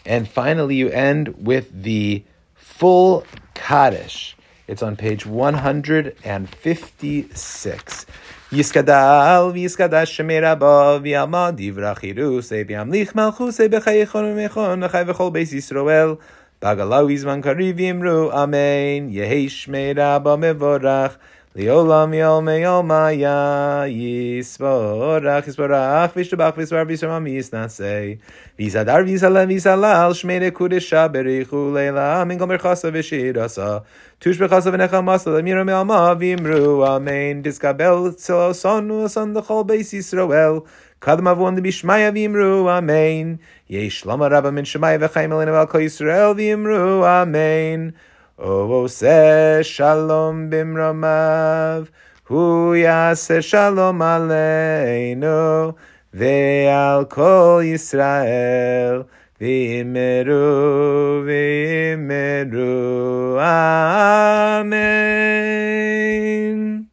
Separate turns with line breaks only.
And finally, you end with the full Kaddish. It's on page 156. Yiskadal v'yiskadash shemei rabba v'yalma divra chirusei v'yamlich malchusei b'chayechon v'mechon v'chay v'chol beis Yisroel b'agalau izman kariv v'imru amen yehi shmei rabba mevorach Liolam yolme yolmaya yisborach yisborach v'ishtabach v'isvar v'isram yisnasei v'izadar v'izalem v'izalal shmei nekudesha berichu leila min gomer chasa v'shirasa tush b'chasa v'necham masa l'miram yalma v'imru amen diskabel tzelo sonu son l'chol beis Yisroel kadam avon b'shmaya v'imru amen yesh lama rabba min shemaya v'chaim elena v'al kol Yisrael v'imru amen O se shalom bimramav, hu yaseh shalom aleinu, ve'al kol Yisrael, v'imeru, amen.